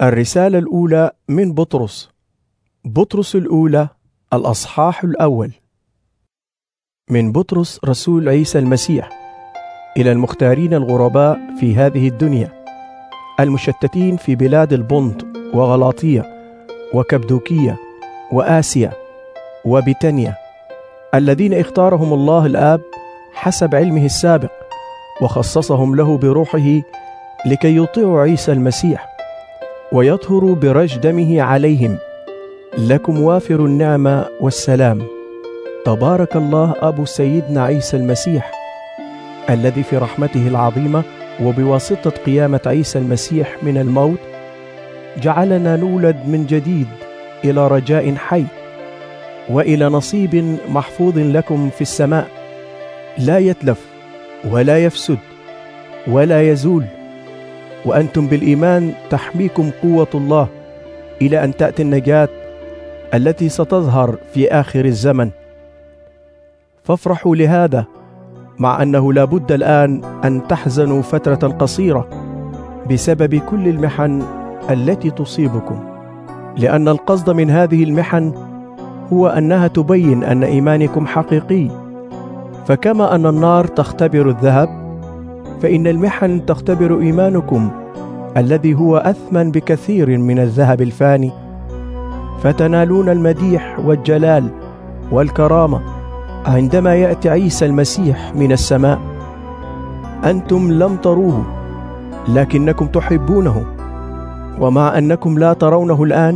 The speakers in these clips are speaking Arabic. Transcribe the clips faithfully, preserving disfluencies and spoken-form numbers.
الرسالة الأولى من بطرس. بطرس الأولى الأصحاح الأول. من بطرس رسول عيسى المسيح إلى المختارين الغرباء في هذه الدنيا، المشتتين في بلاد البنط وغلاطية وكبدوكية وآسيا وبيتانيا، الذين اختارهم الله الآب حسب علمه السابق وخصصهم له بروحه لكي يطيعوا عيسى المسيح ويطهروا برج دمه عليهم. لكم وافر النعمة والسلام. تبارك الله أبو سيدنا عيسى المسيح، الذي في رحمته العظيمة وبواسطة قيامة عيسى المسيح من الموت جعلنا نولد من جديد إلى رجاء حي وإلى نصيب محفوظ لكم في السماء، لا يتلف ولا يفسد ولا يزول، وأنتم بالإيمان تحميكم قوة الله إلى أن تأتي النجاة التي ستظهر في آخر الزمن. فافرحوا لهذا، مع أنه لا بد الآن أن تحزنوا فترة قصيرة بسبب كل المحن التي تصيبكم، لأن القصد من هذه المحن هو أنها تبين أن إيمانكم حقيقي. فكما أن النار تختبر الذهب، فإن المحن تختبر إيمانكم الذي هو أثمن بكثير من الذهب الفاني، فتنالون المديح والجلال والكرامة عندما يأتي عيسى المسيح من السماء. أنتم لم تروه لكنكم تحبونه، ومع أنكم لا ترونه الآن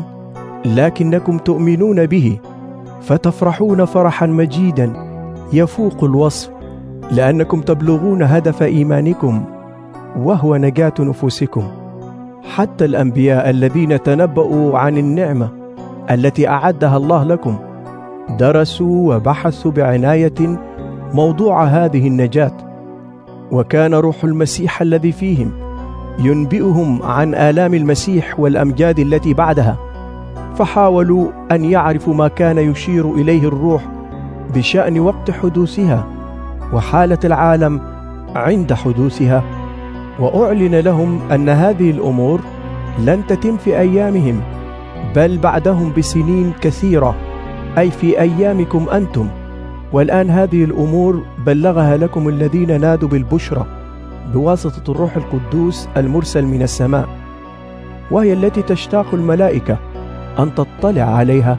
لكنكم تؤمنون به، فتفرحون فرحا مجيدا يفوق الوصف، لأنكم تبلغون هدف إيمانكم وهو نجاة نفوسكم. حتى الأنبياء الذين تنبؤوا عن النعمة التي أعدها الله لكم درسوا وبحثوا بعناية موضوع هذه النجاة، وكان روح المسيح الذي فيهم ينبئهم عن آلام المسيح والأمجاد التي بعدها، فحاولوا أن يعرفوا ما كان يشير إليه الروح بشأن وقت حدوثها وحالة العالم عند حدوثها. وأعلن لهم أن هذه الأمور لن تتم في أيامهم، بل بعدهم بسنين كثيرة، أي في أيامكم أنتم. والآن هذه الأمور بلغها لكم الذين نادوا بالبشرى بواسطة الروح القدوس المرسل من السماء، وهي التي تشتاق الملائكة أن تطلع عليها.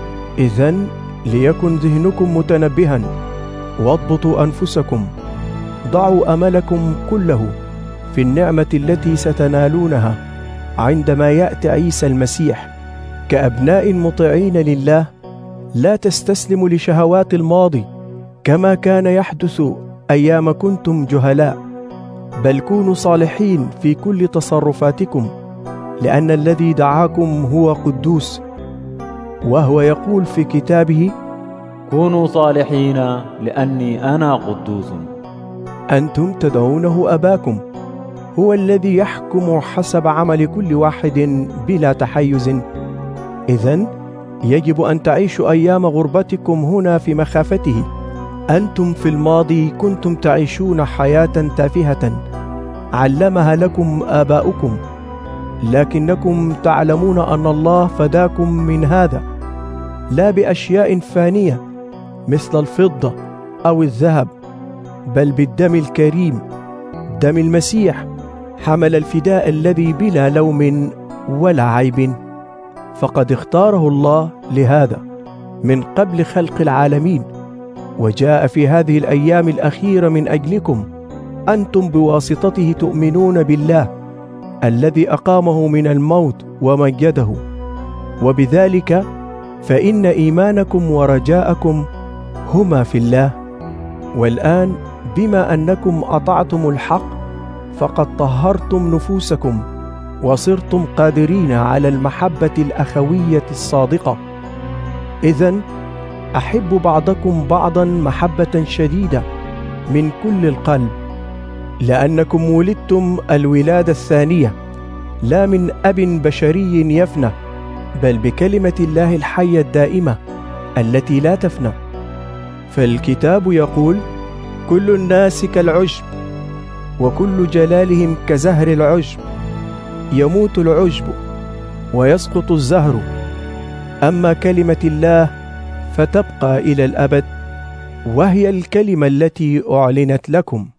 إذن ليكن ذهنكم متنبها، واضبطوا أنفسكم، ضعوا أملكم كله في النعمة التي ستنالونها عندما يأتي عيسى المسيح كأبناء مطيعين لله. لا تستسلموا لشهوات الماضي كما كان يحدث أيام كنتم جهلاء، بل كونوا صالحين في كل تصرفاتكم، لأن الذي دعاكم هو قدوس، وهو يقول في كتابه: كونوا صالحين لأني أنا قدوس. أنتم تدعونه أباكم، هو الذي يحكم حسب عمل كل واحد بلا تحيز. إذن يجب أن تعيشوا أيام غربتكم هنا في مخافته. أنتم في الماضي كنتم تعيشون حياة تافهة علمها لكم آباؤكم، لكنكم تعلمون أن الله فداكم من هذا، لا بأشياء فانية مثل الفضة أو الذهب، بل بالدم الكريم، دم المسيح، حمل الفداء الذي بلا لوم ولا عيب. فقد اختاره الله لهذا من قبل خلق العالمين، وجاء في هذه الأيام الأخيرة من أجلكم، أنتم بواسطته تؤمنون بالله الذي أقامه من الموت ومجده، وبذلك فإن إيمانكم ورجاءكم هما في الله. والآن بما أنكم أطعتم الحق فقد طهرتم نفوسكم وصرتم قادرين على المحبة الأخوية الصادقة. إذن أحبوا بعضكم بعضا محبة شديدة من كل القلب، لأنكم ولدتم الولادة الثانية، لا من أب بشري يفنى، بل بكلمة الله الحية الدائمة التي لا تفنى. فالكتاب يقول: كل الناس كالعشب، وكل جلالهم كزهر العشب، يموت العشب ويسقط الزهر، أما كلمة الله فتبقى إلى الأبد، وهي الكلمة التي أعلنت لكم.